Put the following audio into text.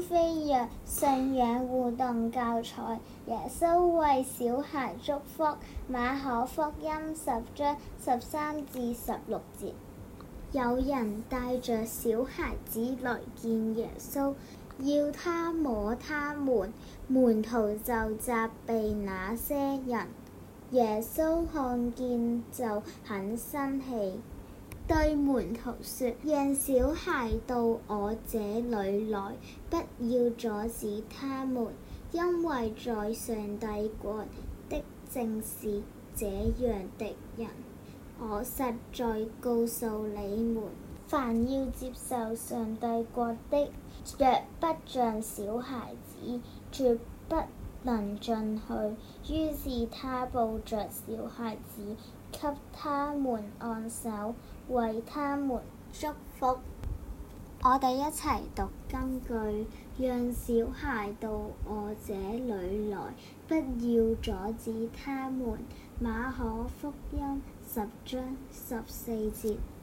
飛躍信仰互動教材，耶穌為小孩祝福，馬可福音10章13至16節。有人帶着小孩子來見耶穌，要他摸他們，門徒就責備那些人。耶穌看見就很生氣，對門徒說：讓小孩到我這裡來，不要阻止他們，因為在上帝國的正是這樣的人。我實在告訴你們，凡要接受上帝國的，若不像小孩子，絕不能進去。於是他抱着小孩子，給他們按手，為他們祝福。我哋一齊讀金句：讓小孩到我這裡來，不要阻止他們。馬可福音10章14節。